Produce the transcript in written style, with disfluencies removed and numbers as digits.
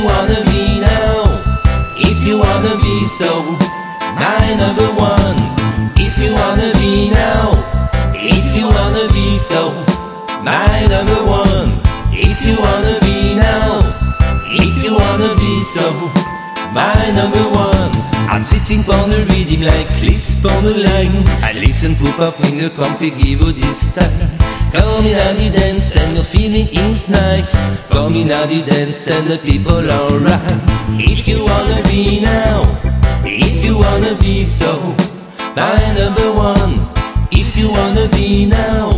you wanna be now, if you wanna be so, my number one. If you wanna be now, if you wanna be so, my number one. If you wanna be now, if you wanna be so, my number one. I'm sitting on the rhythm like crisp on the line. I listen to a finger come to give you this time. Come in at the dance and the feeling is nice. Come in at the dance and the people alright. If you wanna be now, if you wanna be so, my number one. If you wanna be now,